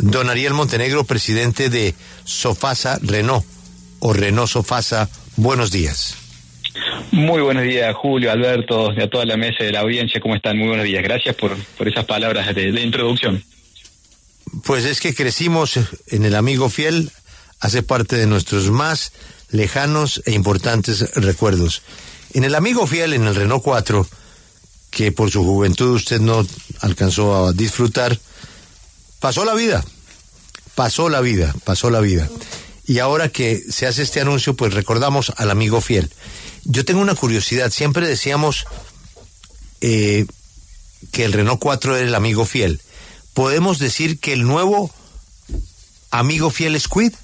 Don Ariel Montenegro, presidente de Sofasa Renault, o Renault Sofasa, buenos días. Muy buenos días, Julio, Alberto, y a toda la mesa de la audiencia, ¿cómo están? Muy buenos días, gracias por esas palabras de introducción. Pues es que crecimos en el amigo fiel, hace parte de nuestros más lejanos e importantes recuerdos. En el amigo fiel, en el Renault 4, que por su juventud usted no alcanzó a disfrutar, pasó la vida. Y ahora que se hace este anuncio, pues recordamos al amigo fiel. Yo tengo una curiosidad, siempre decíamos que el Renault 4 era el amigo fiel. ¿Podemos decir que el nuevo amigo fiel es Kwid?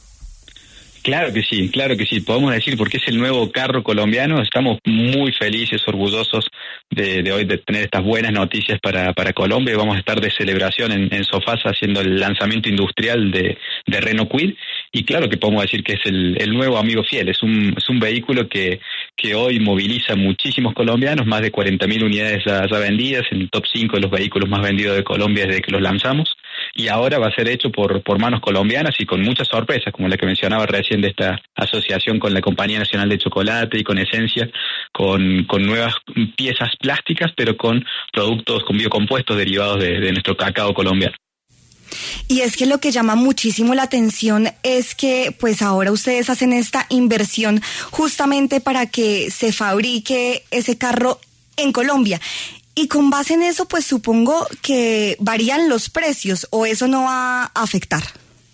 Claro que sí, podemos decir, porque es el nuevo carro colombiano. Estamos muy felices, orgullosos de hoy de tener estas buenas noticias para Colombia. Vamos a estar de celebración en Sofasa haciendo el lanzamiento industrial de Renault Kwid, y claro que podemos decir que es el nuevo amigo fiel. Es un vehículo que hoy moviliza muchísimos colombianos, más de 40.000 unidades ya vendidas, en el top 5 de los vehículos más vendidos de Colombia desde que los lanzamos, y ahora va a ser hecho por manos colombianas y con muchas sorpresas, como la que mencionaba recién de esta asociación con la Compañía Nacional de Chocolate y con Esencia, con nuevas piezas plásticas, pero con productos, con biocompuestos derivados de nuestro cacao colombiano. Y es que lo que llama muchísimo la atención es que pues ahora ustedes hacen esta inversión justamente para que se fabrique ese carro en Colombia. Y con base en eso, pues supongo que varían los precios, ¿o eso no va a afectar?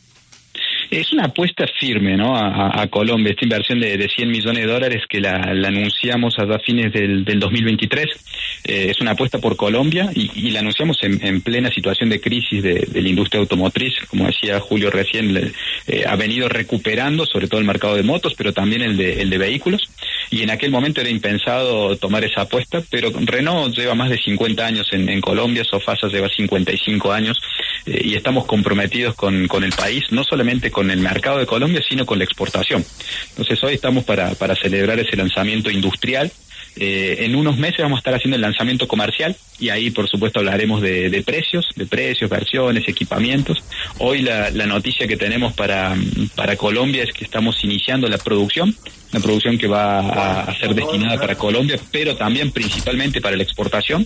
Es una apuesta firme, ¿no?, a Colombia, esta inversión de $100 millones que la anunciamos a fines del 2023. Es una apuesta por Colombia y la anunciamos en plena situación de crisis de la industria automotriz. Como decía Julio recién, ha venido recuperando sobre todo el mercado de motos, pero también el de vehículos. Y en aquel momento era impensado tomar esa apuesta, pero Renault lleva más de 50 años en Colombia, Sofasa lleva 55 años, y estamos comprometidos con el país, no solamente con el mercado de Colombia, sino con la exportación. Entonces hoy estamos para celebrar ese lanzamiento industrial. En unos meses vamos a estar haciendo el lanzamiento comercial, y ahí por supuesto hablaremos de precios, versiones, equipamientos. Hoy la noticia que tenemos para Colombia es que estamos iniciando la producción que va a ser destinada para Colombia, pero también principalmente para la exportación,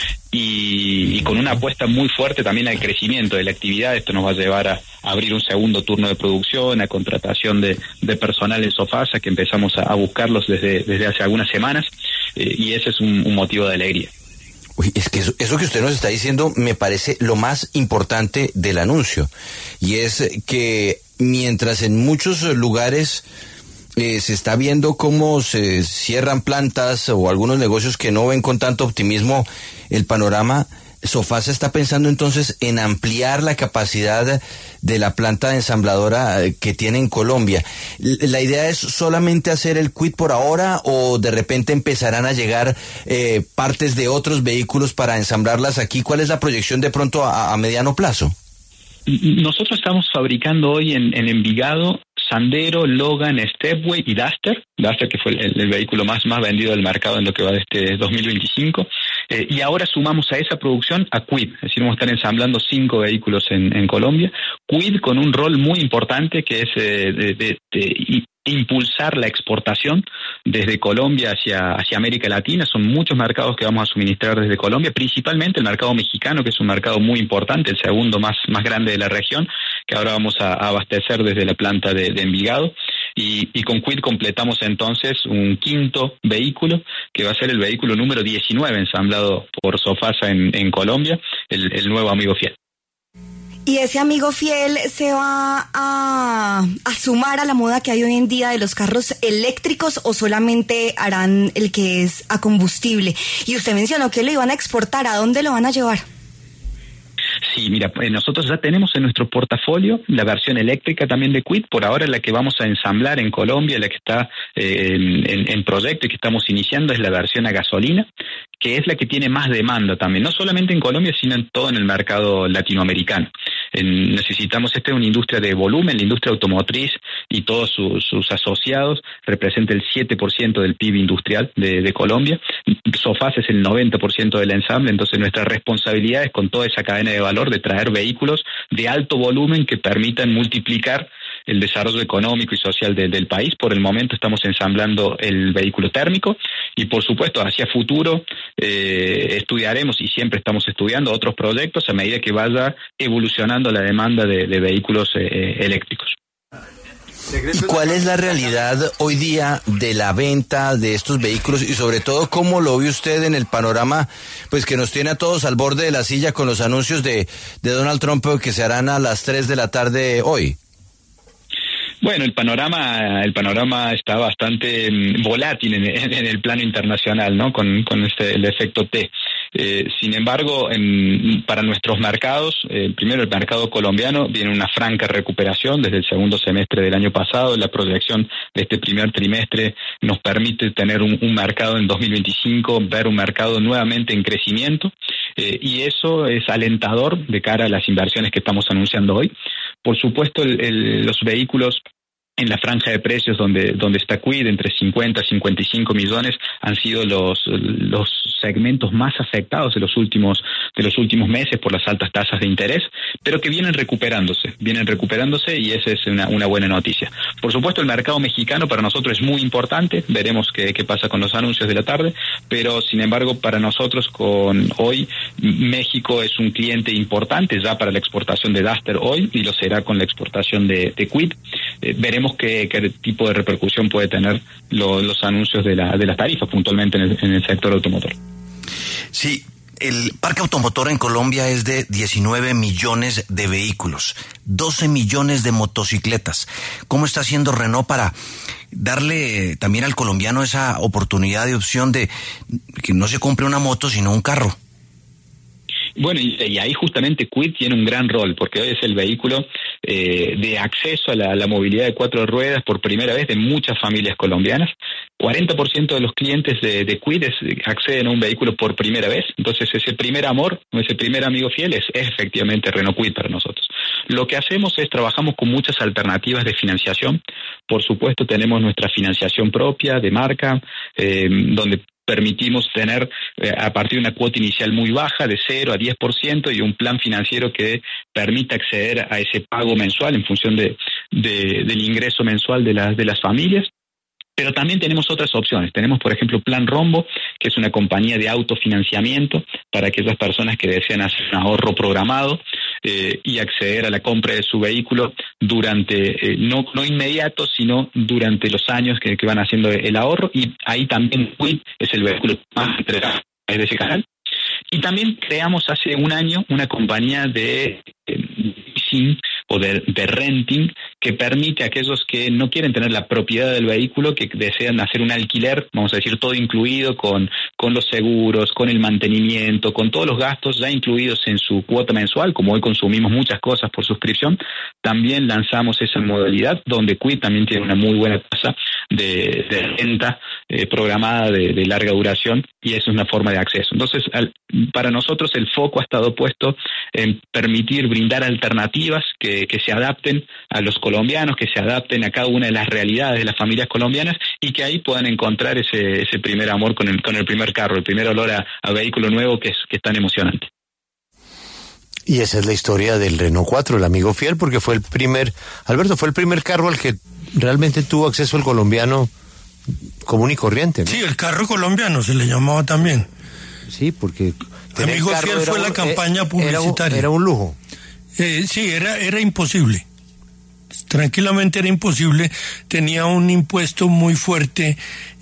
y con una apuesta muy fuerte también al crecimiento de la actividad. Esto nos va a llevar a abrir un segundo turno de producción, a contratación de personal en Sofasa, que empezamos a buscarlos desde hace algunas semanas, y ese es un motivo de alegría. Uy, es que eso que usted nos está diciendo me parece lo más importante del anuncio, y es que mientras en muchos lugares se está viendo cómo se cierran plantas o algunos negocios que no ven con tanto optimismo el panorama, Sofasa está pensando entonces en ampliar la capacidad de la planta ensambladora que tiene en Colombia. ¿La idea es solamente hacer el Kwid por ahora, o de repente empezarán a llegar partes de otros vehículos para ensamblarlas aquí? ¿Cuál es la proyección de pronto a mediano plazo? Nosotros estamos fabricando hoy en Envigado Sandero, Logan, Stepway y Duster, que fue el vehículo más vendido del mercado en lo que va de este 2025, y ahora sumamos a esa producción a Kwid, es decir, vamos a estar ensamblando 5 vehículos en Colombia. Kwid con un rol muy importante, que es de impulsar la exportación desde Colombia hacia América Latina. Son muchos mercados que vamos a suministrar desde Colombia, principalmente el mercado mexicano, que es un mercado muy importante, el segundo más grande de la región, que ahora vamos a abastecer desde la planta de Envigado. Y con Kwid completamos entonces un quinto vehículo, que va a ser el vehículo número 19 ensamblado por Sofasa en Colombia, el nuevo amigo fiel. ¿Y ese amigo fiel se va a sumar a la moda que hay hoy en día de los carros eléctricos, o solamente harán el que es a combustible? Y usted mencionó que lo iban a exportar, ¿a dónde lo van a llevar? Sí, mira, nosotros ya tenemos en nuestro portafolio la versión eléctrica también de Kwid. Por ahora la que vamos a ensamblar en Colombia, la que está en proyecto y que estamos iniciando, es la versión a gasolina, que es la que tiene más demanda también, no solamente en Colombia, sino en todo el mercado latinoamericano. Necesitamos, esta es una industria de volumen, la industria automotriz y todos sus asociados representa el 7% del PIB industrial de Colombia. Sofás es el 90% del ensamble, entonces nuestra responsabilidad es con toda esa cadena de valor de traer vehículos de alto volumen que permitan multiplicar el desarrollo económico y social del país. Por el momento estamos ensamblando el vehículo térmico y por supuesto hacia futuro estudiaremos, y siempre estamos estudiando otros proyectos a medida que vaya evolucionando la demanda de vehículos eléctricos. ¿Y cuál es la realidad hoy día de la venta de estos vehículos y sobre todo cómo lo ve usted en el panorama pues que nos tiene a todos al borde de la silla con los anuncios de Donald Trump que se harán a las 3 de la tarde hoy? Bueno, el panorama está bastante volátil en el plano internacional, ¿no? Con el efecto T. Sin embargo, para nuestros mercados, primero el mercado colombiano viene una franca recuperación desde el segundo semestre del año pasado. La proyección de este primer trimestre nos permite tener un mercado en 2025, ver un mercado nuevamente en crecimiento, y eso es alentador de cara a las inversiones que estamos anunciando hoy. Por supuesto, los vehículos en la franja de precios donde está Kwid, entre 50 y 55 millones, han sido los segmentos más afectados de los últimos meses por las altas tasas de interés, pero que vienen recuperándose y esa es una buena noticia. Por supuesto, el mercado mexicano para nosotros es muy importante, veremos qué pasa con los anuncios de la tarde, pero sin embargo para nosotros hoy México es un cliente importante ya para la exportación de Duster hoy y lo será con la exportación de Kwid. Veremos qué tipo de repercusión puede tener los anuncios de las tarifas puntualmente en el sector automotor. Sí, el parque automotor en Colombia es de 19 millones de vehículos, 12 millones de motocicletas. ¿Cómo está haciendo Renault para darle también al colombiano esa oportunidad de opción de que no se compre una moto sino un carro? Bueno, y ahí justamente Kwid tiene un gran rol, porque hoy es el vehículo de acceso a la movilidad de 4 ruedas por primera vez de muchas familias colombianas. 40% de los clientes de Kwid acceden a un vehículo por primera vez, entonces ese primer amor, ese primer amigo fiel es efectivamente Renault Kwid para nosotros. Lo que hacemos es trabajamos con muchas alternativas de financiación. Por supuesto tenemos nuestra financiación propia de marca, donde permitimos tener a partir de una cuota inicial muy baja de 0 a 10% y un plan financiero que permita acceder a ese pago mensual en función del ingreso mensual de las familias. Pero también tenemos otras opciones. Tenemos, por ejemplo, Plan Rombo, que es una compañía de autofinanciamiento para aquellas personas que desean hacer un ahorro programado y acceder a la compra de su vehículo durante, no inmediato, sino durante los años que van haciendo el ahorro. Y ahí también Kwid es el vehículo más entregado de ese canal. Y también creamos hace un año una compañía de leasing o de renting que permite a aquellos que no quieren tener la propiedad del vehículo, que desean hacer un alquiler, vamos a decir todo incluido con los seguros, con el mantenimiento, con todos los gastos ya incluidos en su cuota mensual. Como hoy consumimos muchas cosas por suscripción, también lanzamos esa modalidad donde Kwid también tiene una muy buena tasa de renta programada de larga duración, y eso es una forma de acceso. Entonces, para nosotros el foco ha estado puesto en permitir brindar alternativas que se adapten a los colombianos, que se adapten a cada una de las realidades de las familias colombianas y que ahí puedan encontrar ese primer amor con el primer carro, el primer olor a vehículo nuevo que es tan emocionante. Y esa es la historia del Renault 4, el amigo fiel, porque fue el primer carro al que realmente tuvo acceso el colombiano común y corriente, ¿no? Sí, el carro colombiano se le llamaba también. Sí, porque Amigo Fiel fue la campaña publicitaria. Era un lujo. Sí, era imposible. Tranquilamente era imposible. Tenía un impuesto muy fuerte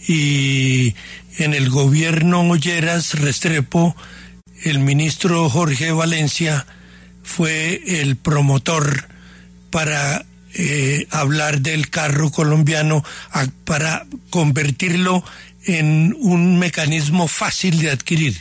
y en el gobierno Lleras Restrepo, el ministro Jorge Valencia fue el promotor para hablar del carro colombiano, para convertirlo en un mecanismo fácil de adquirir.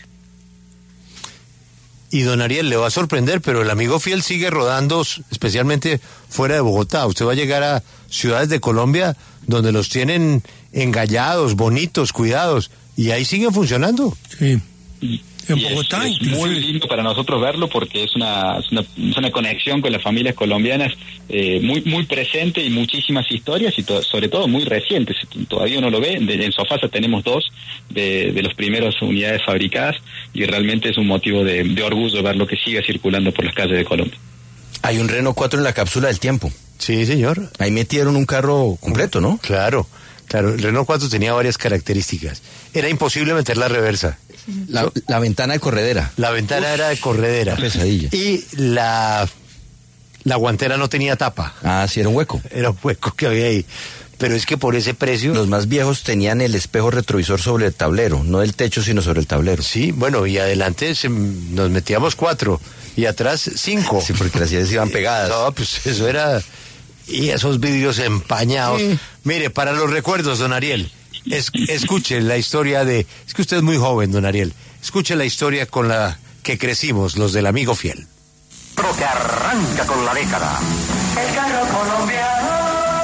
Y don Ariel, le va a sorprender, pero el amigo fiel sigue rodando, especialmente fuera de Bogotá. Usted va a llegar a ciudades de Colombia donde los tienen engallados, bonitos, cuidados, y ahí siguen funcionando. Sí. En Y Bogotá, es inclusive. muy lindo para nosotros verlo porque es una conexión con las familias colombianas muy presente y muchísimas historias y sobre todo muy recientes. Todavía uno lo ve, en Sofasa tenemos 2 de las primeras unidades fabricadas y realmente es un motivo de orgullo ver lo que sigue circulando por las calles de Colombia. Hay un Renault 4 en la cápsula del tiempo. Sí, señor. Ahí metieron un carro completo, ¿no? Claro, el Renault 4 tenía varias características. Era imposible meter la reversa. La ventana de corredera. La ventana era de corredera. Pesadilla. Y la guantera no tenía tapa. Ah, sí, era un hueco. Era un hueco que había ahí. Pero es que por ese precio... Los más viejos tenían el espejo retrovisor sobre el tablero, no el techo, sino sobre el tablero. Sí, bueno, y adelante nos metíamos 4 y atrás 5. Sí, porque las sillas iban pegadas. No, pues eso era... Y esos vidrios empañados. Sí. Mire, para los recuerdos, don Ariel, escuche la historia de... Es que usted es muy joven, don Ariel. Escuche la historia con la que crecimos, los del Amigo Fiel. Pero que arranca con la década. El carro colombiano.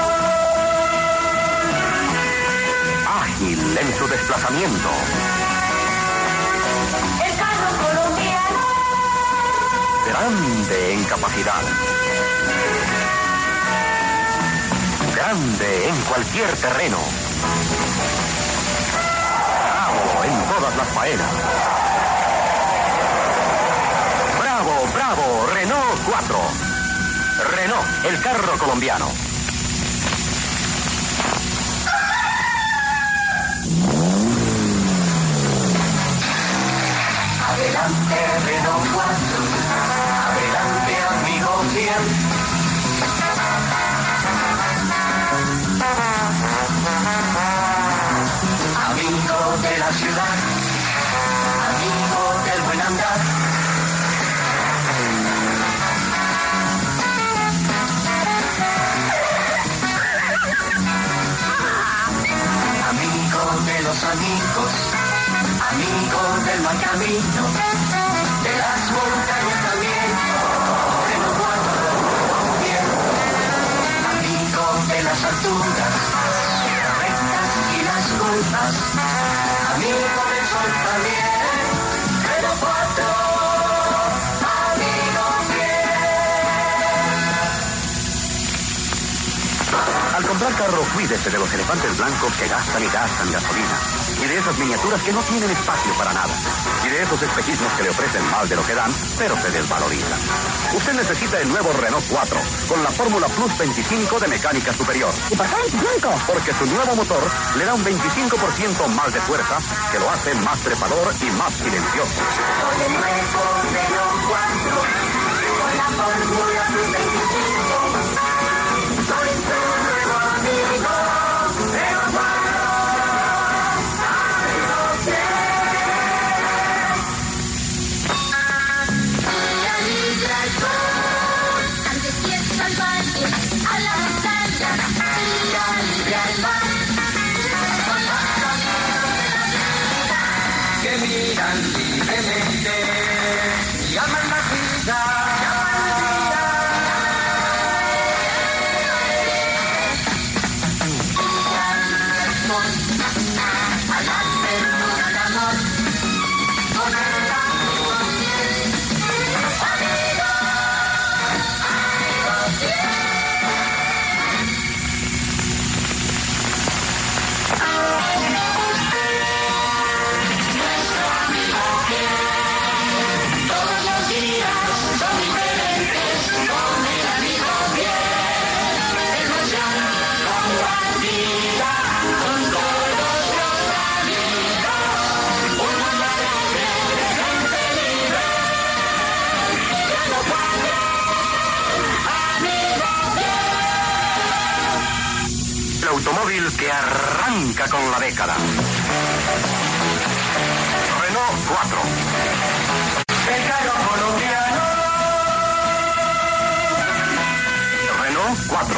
Ágil en su desplazamiento. El carro colombiano. Grande en capacidad. Grande en cualquier terreno. Bravo en todas las faenas. Bravo, bravo, Renault 4. Renault, el carro colombiano. Adelante, Renault 4. Adelante, amigo fiel. Amigo de la ciudad, amigo del buen andar. Amigo de los amigos, amigo del mal camino, de las montañas también, de los guantes bien, amigo de las alturas, rectas y las curvas, amigo del sol también, de los cuatro, amigo fiel. Al comprar carro, cuídese de los elefantes blancos que gastan y gastan gasolina. Y de esas miniaturas que no tienen espacio para nada. Y de esos espejismos que le ofrecen más de lo que dan, pero se desvalorizan. Usted necesita el nuevo Renault 4, con la fórmula Plus 25 de mecánica superior. ¿Y por qué 25? Porque su nuevo motor le da un 25% más de fuerza, que lo hace más trepador y más silencioso. Con el nuevo Renault 4, con la fórmula Plus 25, soy tu nuevo amigo, Renault 4. Miran libremente y aman la vida. A la ternura del amor, con el amigo fiel, amigo fiel. El automóvil que arranca con la década. Renault 4. El carro colombiano. Renault 4.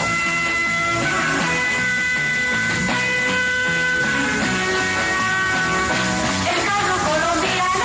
El carro colombiano.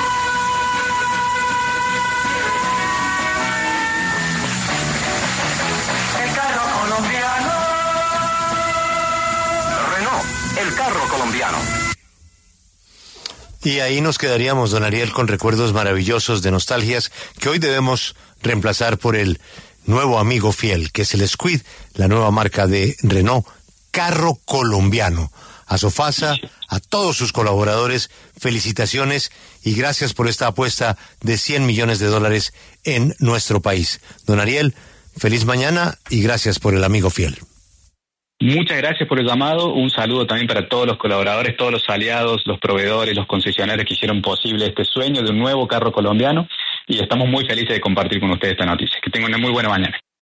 El carro colombiano. Renault, el carro colombiano. Y ahí nos quedaríamos, don Ariel, con recuerdos maravillosos de nostalgias que hoy debemos reemplazar por el nuevo amigo fiel, que es el Squid, la nueva marca de Renault, carro colombiano. A Sofasa, a todos sus colaboradores, felicitaciones y gracias por esta apuesta de $100 millones en nuestro país. Don Ariel, feliz mañana y gracias por el amigo fiel. Muchas gracias por el llamado, un saludo también para todos los colaboradores, todos los aliados, los proveedores, los concesionarios que hicieron posible este sueño de un nuevo carro colombiano y estamos muy felices de compartir con ustedes esta noticia. Que tengan una muy buena mañana.